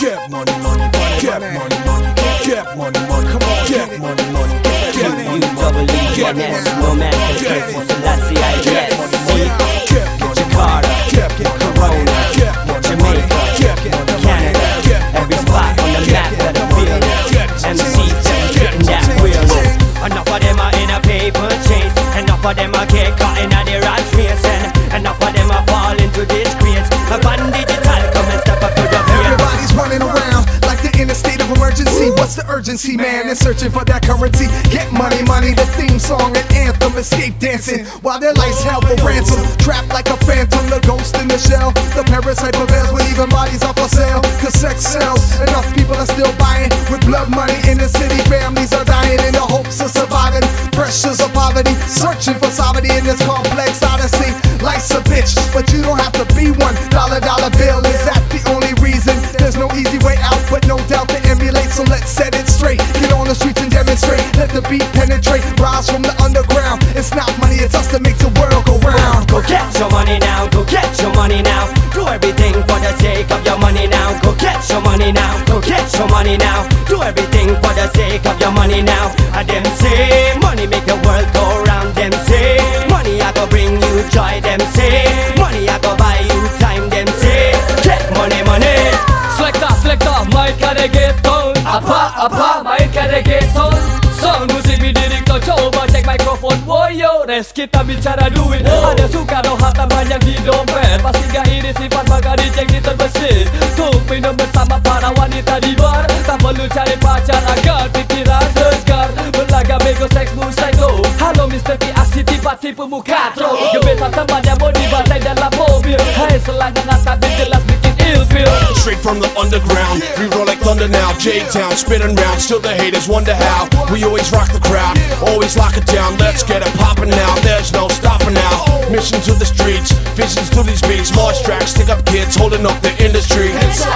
Get money, money, get money, money, get money, money, come on, get money, money, get money, U-double-E-N-S, no man can curse it, Selassie I get guess. money, money, get money, Jakarta, get money, Corona, get money, Jamaica, get money, Canada, every spot on the map that I feel it. MCs that are getting that real. Enough of them are in a paper chase, enough of them are get caught in a the rat race, and enough of them are fall into disgrace. Up on digital, come and step up to the plate. Everybody's running around like they're in a state of emergency. What's the urgency, man? They're searching for that currency. Get money, money, the theme song and anthem. Escape dancing while their lives held for ransom. Trapped like a phantom, the ghost in the shell. The parasite prevails when even bodies are for sale. Cause sex sells, enough people are still buying. With blood money in the city, families are dying in the hopes of surviving. Pressures of poverty, searching for sovereignty in this complex odyssey. Life's a bitch, but you don't have to be one. Dollar bill, is that the only reason? There's no easy way out, but no doubt to emulate. So let's set it straight, get on the streets and demonstrate. Let the beat penetrate, rise from the underground. It's not money, it's us that makes the world go round. Go get your money now, go get your money now. Do everything for the sake of your money now. Go get your money now, go get your money now. Do everything for the sake of your money now. And them say, money make the world go round. Them say, money I go bring you joy. Them say, money I go buy you time. Them say, get money, money. Selector, maika reggaeton. Apa, maika reggaeton. Sound musik didiktor, coba cek mikrofon. Woyo, res kita bicara duit. Ada Soekarno Hatta banyak di dompet. Pasti gak ini sifat maka dicek di terbesit. Tuk minum bersama para wanita di bar. Tak perlu cari pacar agar pikiran segar. Berlagak bego seks psycho. Halo Mr. P, aksi tiba-tiba muka tro. Gebetan temannya mau dibantai dalam mobil. Hai selangkangan tapi jelas bikin ilfil. Straight from the underground, we roll like thunder now. J-Town, spinning round, still the haters wonder how. We always rock the crowd, always lock it down. Let's get it poppin' now, there's no stopping now. Mission to the streets, visions to these beats. Large tracks, stick up kids, holding up the industry.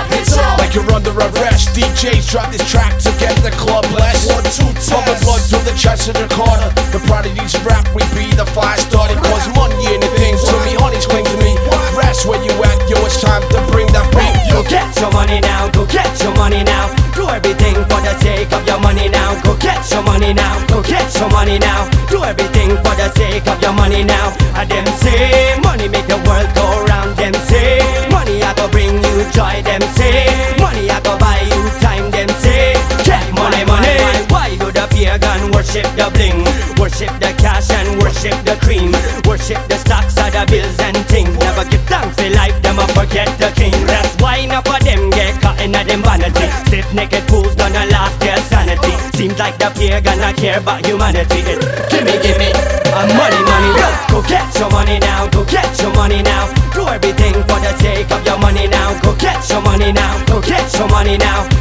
Like you're under arrest, DJs drop this track to get the club blessed. Pumping blood to the chest of the Carter. The pride of these rap, we be the fire started. Cause money anything to me, honeys cling to me. Rest where you at, yo, it's time to bring that beat. Go get your money now, go get your money now. Do everything for the sake of your money now. Go get your money now, go get your money now. Do everything for the sake of your money now. And them say, money make the world go round. Them say, money I go bring you joy. Them say, money I go buy you time. Them say, get money, money. Why do the pagan worship the bling? Worship the cash and worship the cream. Worship the stocks of the bills and things. Never give thanks for life, them a forget the king. That's why enough of them get caught in a them vanity. Stiff-necked fools gonna lost their sanity. Seems like the pagan not care about humanity. It's gimme, money, money. Go get your money now, go get your money now. Do everything for the sake of your money now. Go get your money now, go get your money now.